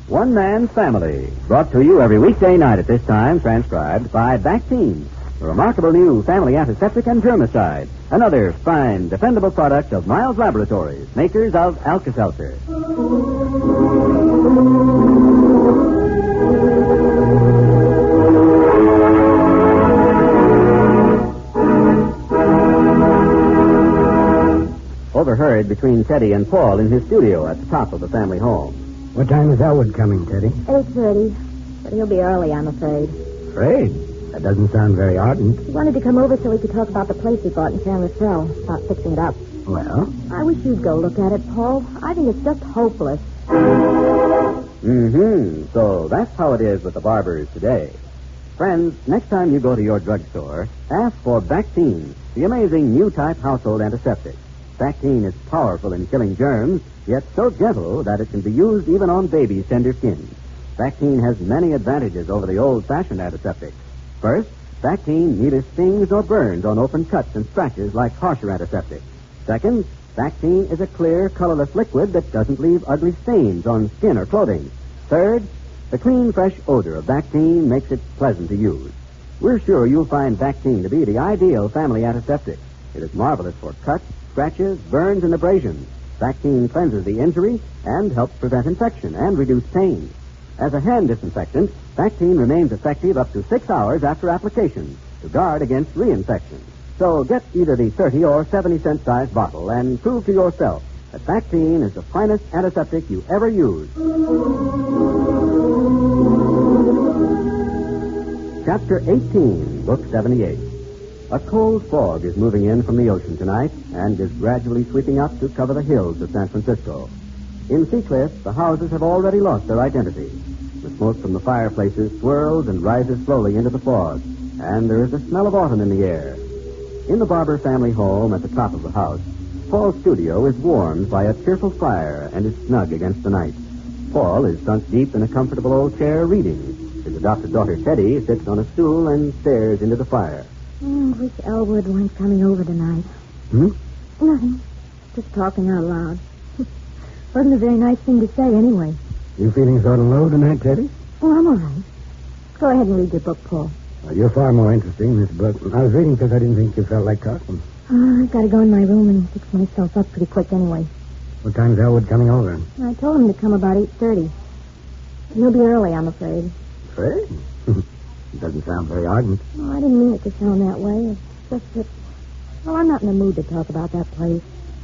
One Man's Family, brought to you every weekday night at this time, transcribed by Bactine, the remarkable new family antiseptic and germicide, another fine, dependable product of Miles Laboratories, makers of Alka-Seltzer. Overheard between Teddy and Paul in his studio at the top of the family home. What time is Elwood coming, Teddy? 8:30. But he'll be early, I'm afraid. Afraid? That doesn't sound very ardent. He wanted to come over so we could talk about the place he bought in San Rafael, about fixing it up. Well? I wish you'd go look at it, Paul. I think it's just hopeless. So that's how it is with the barbers today. Friends, next time you go to your drugstore, ask for Bactine, the amazing new type household antiseptic. Bactine is powerful in killing germs, yet so gentle that it can be used even on babies' tender skin. Bactine has many advantages over the old-fashioned antiseptics. First, Bactine neither stings nor burns on open cuts and scratches like harsher antiseptics. Second, Bactine is a clear, colorless liquid that doesn't leave ugly stains on skin or clothing. Third, the clean, fresh odor of Bactine makes it pleasant to use. We're sure you'll find Bactine to be the ideal family antiseptic. It is marvelous for cuts, scratches, burns, and abrasions. Bactine cleanses the injury and helps prevent infection and reduce pain. As a hand disinfectant, Bactine remains effective up to 6 hours after application to guard against reinfection. So get either the 30 or 70-cent size bottle and prove to yourself that Bactine is the finest antiseptic you ever used. Chapter 18, Book 78. A cold fog is moving in from the ocean tonight and is gradually sweeping up to cover the hills of San Francisco. In Seacliff, the houses have already lost their identity. The smoke from the fireplaces swirls and rises slowly into the fog, and there is a smell of autumn in the air. In the Barber family home at the top of the house, Paul's studio is warmed by a cheerful fire and is snug against the night. Paul is sunk deep in a comfortable old chair reading. His adopted daughter, Teddy, sits on a stool and stares into the fire. Wish Elwood weren't coming over tonight. Nothing. Just talking out loud. Wasn't a very nice thing to say, anyway. You feeling sort of low tonight, Teddy? Oh, I'm all right. Go ahead and read your book, Paul. Well, you're far more interesting in this book. I was reading because I didn't think you felt like talking. I've got to go in my room and fix myself up pretty quick anyway. What time's Elwood coming over? I told him to come about 8:30. He'll be early, I'm afraid. Afraid? It doesn't sound very ardent. Oh, I didn't mean it to sound that way. It's just that... Well, I'm not in the mood to talk about that place.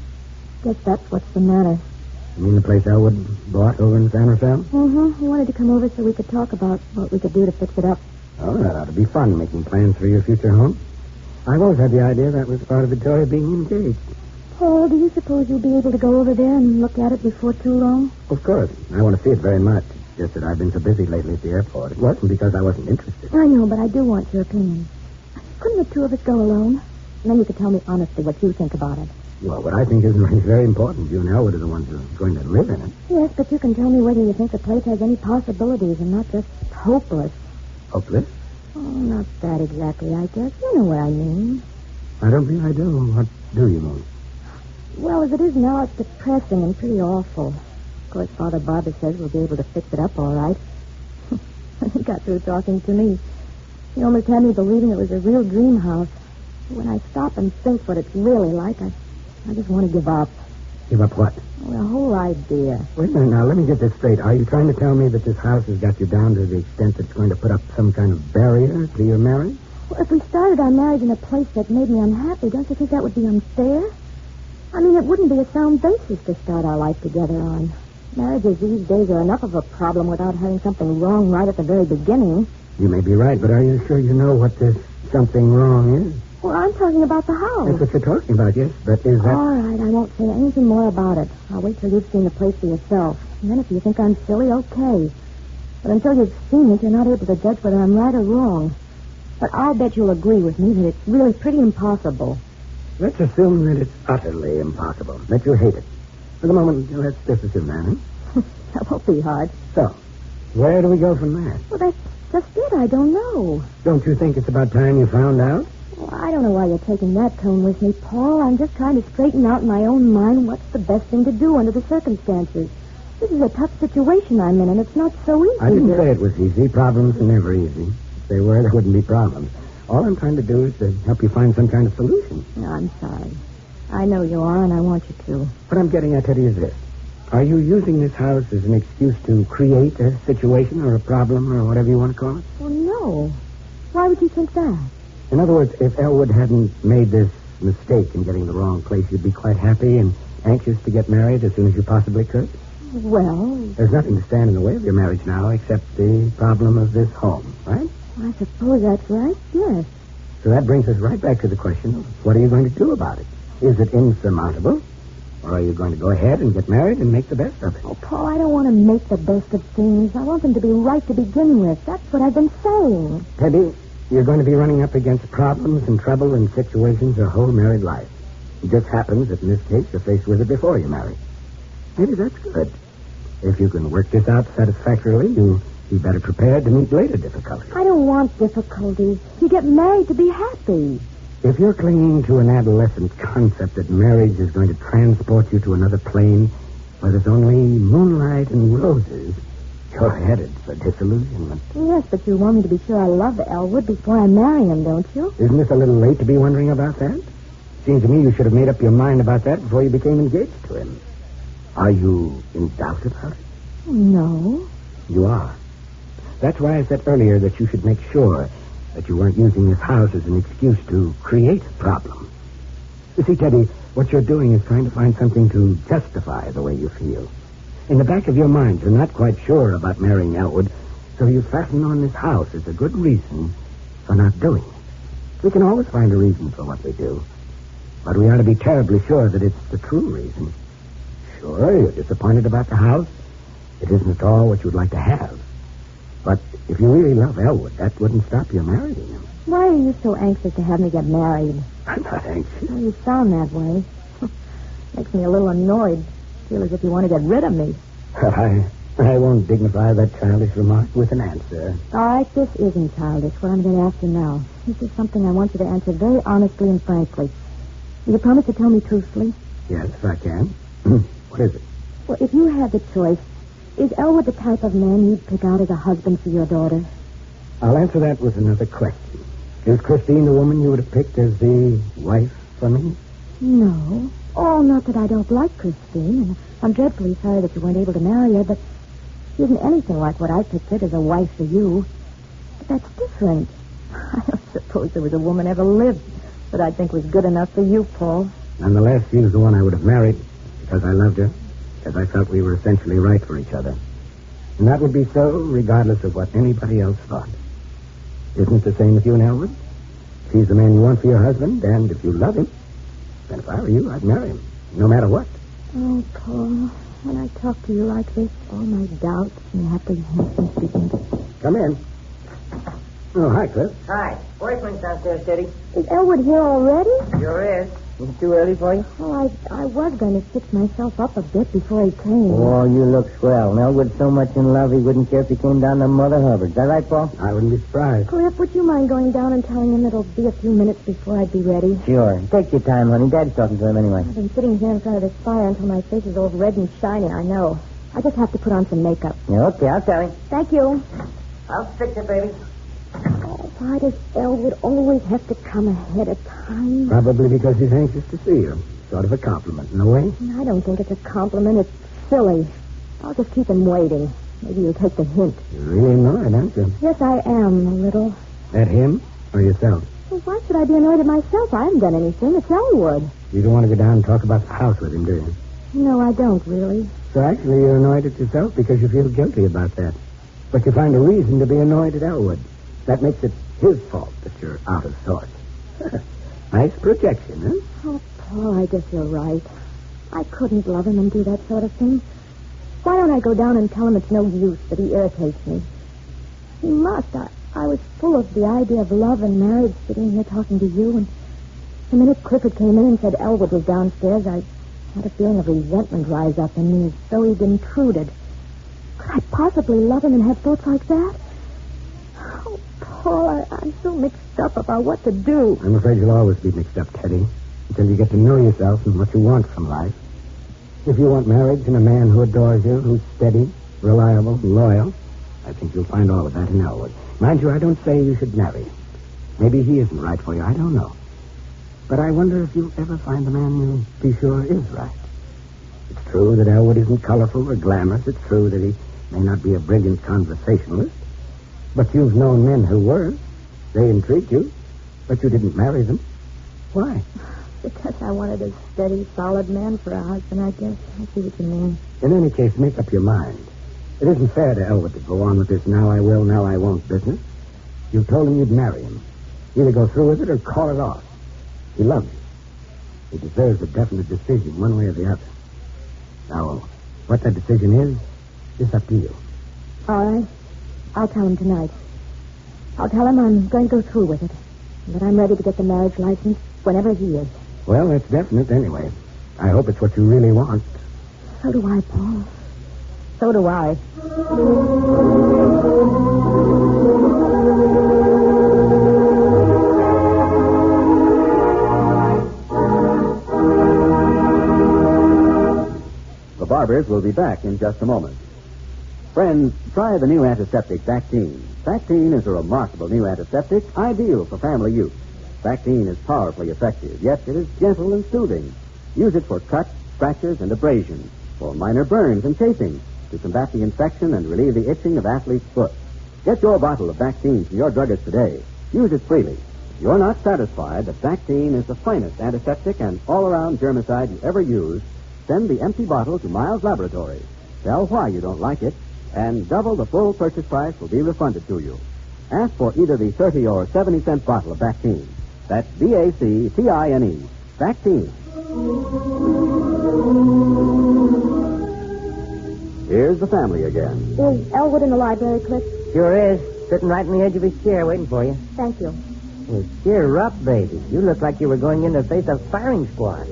Guess that's what's the matter. You mean the place Elwood bought over in San Rafael? He wanted to come over so we could talk about what we could do to fix it up. Oh, that ought to be fun, making plans for your future home. I've always had the idea that was part of the joy of being engaged. Paul, do you suppose you'll be able to go over there and look at it before too long? Of course. I want to see it very much. It's just that I've been so busy lately at the airport. It wasn't because I wasn't interested. I know, but I do want your opinion. Couldn't the two of us go alone? And then you could tell me honestly what you think about it. Well, what I think is very important. You and Elwood are the ones who are going to live in it. Yes, but you can tell me whether you think the place has any possibilities and not just hopeless. Hopeless? Oh, not that exactly, I guess. You know what I mean. I don't think I do. What do you mean? Well, as it is now, it's depressing and pretty awful. Of course, Father Barber says we'll be able to fix it up all right. He got through talking to me. He almost had me believing it was a real dream house. When I stop and think what it's really like, I just want to give up. Give up what? Well, the whole idea. Wait a minute now, let me get this straight. Are you trying to tell me that this house has got you down to the extent that it's going to put up some kind of barrier to your marriage? Well, if we started our marriage in a place that made me unhappy, don't you think that would be unfair? I mean, it wouldn't be a sound basis to start our life together on. Marriages these days are enough of a problem without having something wrong right at the very beginning. You may be right, but are you sure you know what this something wrong is? Well, I'm talking about the house. That's what you're talking about, yes, but is that... All right, I won't say anything more about it. I'll wait till you've seen the place for yourself. And then if you think I'm silly, okay. But until you've seen it, you're not able to judge whether I'm right or wrong. But I'll bet you'll agree with me that it's really pretty impossible. Let's assume that it's utterly impossible, that you hate it. For the moment, let's just assume that, huh? That won't be hard. So, where do we go from there? Well, that's just it. I don't know. Don't you think it's about time you found out? Well, I don't know why you're taking that tone with me, Paul. I'm just trying to straighten out in my own mind what's the best thing to do under the circumstances. This is a tough situation I'm in, and it's not so easy. I didn't say it was easy. Problems are never easy. If they were, there wouldn't be problems. All I'm trying to do is to help you find some kind of solution. No, I'm sorry. I know you are, and I want you to. What I'm getting at, Teddy, is this. Are you using this house as an excuse to create a situation or a problem or whatever you want to call it? Well, no. Why would you think that? In other words, if Elwood hadn't made this mistake in getting the wrong place, you'd be quite happy and anxious to get married as soon as you possibly could? Well, There's nothing to stand in the way of your marriage now except the problem of this home, right? I suppose that's right, yes. So that brings us right back to the question of what are you going to do about it? Is it insurmountable? Or are you going to go ahead and get married and make the best of it? Oh, Paul, I don't want to make the best of things. I want them to be right to begin with. That's what I've been saying. Teddy, you're going to be running up against problems and trouble and situations your whole married life. It just happens that in this case you're faced with it before you marry. Maybe that's good. If you can work this out satisfactorily, you'll be better prepared to meet later difficulties. I don't want difficulties. You get married to be happy. If you're clinging to an adolescent concept that marriage is going to transport you to another plane where there's only moonlight and roses, you're headed for disillusionment. Yes, but you want me to be sure I love Elwood before I marry him, don't you? Isn't this a little late to be wondering about that? Seems to me you should have made up your mind about that before you became engaged to him. Are you in doubt about it? No. You are. That's why I said earlier that you should make sure that you weren't using this house as an excuse to create a problem. You see, Teddy, what you're doing is trying to find something to justify the way you feel. In the back of your mind, you're not quite sure about marrying Elwood, so you fasten on this house as a good reason for not doing it. We can always find a reason for what we do, but we ought to be terribly sure that it's the true reason. Sure, you're disappointed about the house. It isn't at all what you'd like to have. But if you really love Elwood, that wouldn't stop you marrying him. Why are you so anxious to have me get married? I'm not anxious. Well, you sound that way. Makes me a little annoyed. Feel as if you want to get rid of me. I won't dignify that childish remark with an answer. All right, this isn't childish. What I'm going to ask you now. This is something I want you to answer very honestly and frankly. Will you promise to tell me truthfully? Yes, if I can. What is it? Well, if you had the choice, is Elwood the type of man you'd pick out as a husband for your daughter? I'll answer that with another question. Is Christine the woman you would have picked as the wife for me? No. Oh, not that I don't like Christine. And I'm dreadfully sorry that you weren't able to marry her, but she isn't anything like what I pictured as a wife for you. But that's different. I don't suppose there was a woman ever lived that I'd think was good enough for you, Paul. Nonetheless, she was the one I would have married because I loved her, because I felt we were essentially right for each other. And that would be so regardless of what anybody else thought. Isn't it the same with you and Elwood? He's the man you want for your husband, and if you love him, then if I were you, I'd marry him, no matter what. Oh, Paul, when I talk to you like this, all my doubts and apprehensions begin to... Come in. Oh, hi, Cliff. Hi. Workman's downstairs, Teddy. Is Elwood here already? Sure is. Is it too early for you? Oh, I was going to fix myself up a bit before he came. Oh, you look swell. Elwood's so much in love he wouldn't care if he came down to Mother Hubbard's. Is that right, Paul? I wouldn't be surprised. Cliff, would you mind going down and telling him it'll be a few minutes before I'd be ready? Sure. Take your time, honey. Dad's talking to him anyway. I've been sitting here in front of this fire until my face is all red and shiny, I know. I just have to put on some makeup. Yeah, okay, I'll tell him. Thank you. I'll fix it, baby. Oh, why does Elwood always have to come ahead of time? Probably because he's anxious to see you. Sort of a compliment, in a way. I don't think it's a compliment. It's silly. I'll just keep him waiting. Maybe you'll take the hint. You're really annoyed, aren't you? Yes, I am, a little. At him or yourself? Well, why should I be annoyed at myself? I haven't done anything. It's Elwood. You don't want to go down and talk about the house with him, do you? No, I don't, really. So actually you're annoyed at yourself because you feel guilty about that. But you find a reason to be annoyed at Elwood. That makes it his fault that you're out of sorts. Nice projection, huh? Oh, Paul, I guess you're right. I couldn't love him and do that sort of thing. Why don't I go down and tell him it's no use, that he irritates me? He must. I was full of the idea of love and marriage sitting here talking to you, and the minute Clifford came in and said Elwood was downstairs, I had a feeling of resentment rise up in me as though he'd intruded. Could I possibly love him and have thoughts like that? Oh, Paul, I'm so mixed up about what to do. I'm afraid you'll always be mixed up, Teddy, until you get to know yourself and what you want from life. If you want marriage and a man who adores you, who's steady, reliable, and loyal, I think you'll find all of that in Elwood. Mind you, I don't say you should marry him. Maybe he isn't right for you. I don't know. But I wonder if you'll ever find the man you'll be sure is right. It's true that Elwood isn't colorful or glamorous. It's true that he may not be a brilliant conversationalist. But you've known men who were. They intrigued you, but you didn't marry them. Why? Because I wanted a steady, solid man for a husband, I guess. I see what you mean. In any case, make up your mind. It isn't fair to Elwood to go on with this now I will, now I won't business. You told him you'd marry him. Either go through with it or call it off. He loves you. He deserves a definite decision, one way or the other. Now, what that decision is up to you. All right. I'll tell him tonight. I'll tell him I'm going to go through with it. And that I'm ready to get the marriage license whenever he is. Well, that's definite anyway. I hope it's what you really want. So do I, Paul. So do I. The Barbers will be back in just a moment. Friends, try the new antiseptic Bactine. Bactine is a remarkable new antiseptic, ideal for family use. Bactine is powerfully effective, yet it is gentle and soothing. Use it for cuts, scratches, and abrasions, for minor burns and chafing, to combat the infection and relieve the itching of athlete's foot. Get your bottle of Bactine from your druggist today. Use it freely. If you're not satisfied that Bactine is the finest antiseptic and all-around germicide you ever used, send the empty bottle to Miles Laboratories. Tell why you don't like it, and double the full purchase price will be refunded to you. Ask for either the 30 or 70-cent bottle of Bactine. That's Bactine. Bactine. Here's the family again. Is Elwood in the library, Cliff? Sure is. Sitting right on the edge of his chair waiting for you. Thank you. Well, cheer up, baby. You look like you were going in to face a firing squad.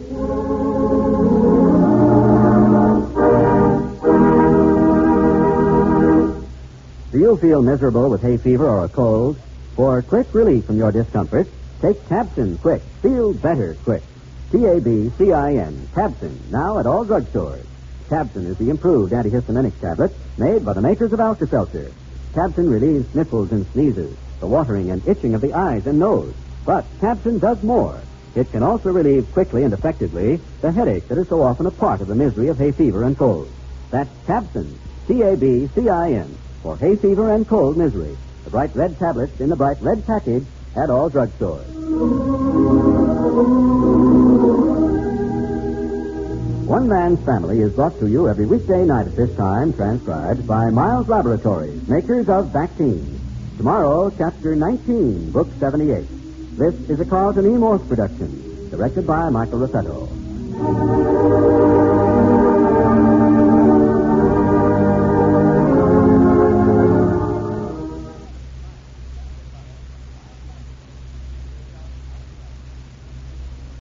Do you feel miserable with hay fever or a cold? For quick relief from your discomfort, take Tabsin Quick. Feel better quick. Tabcin. Tabsin, now at all drugstores. Tabsin is the improved antihistaminic tablet made by the makers of Alka-Seltzer. Tabsin relieves sniffles and sneezes, the watering and itching of the eyes and nose. But Tabsin does more. It can also relieve quickly and effectively the headache that is so often a part of the misery of hay fever and cold. That's Tabsin, Tabcin, for hay fever and cold misery. The bright red tablets in the bright red package at all drugstores. One Man's Family is brought to you every weekday night at this time, transcribed by Miles Laboratories, makers of Bactine. Tomorrow, Chapter 19, Book 78. This is a Carlton E. Morse production, directed by Michael Raffetto.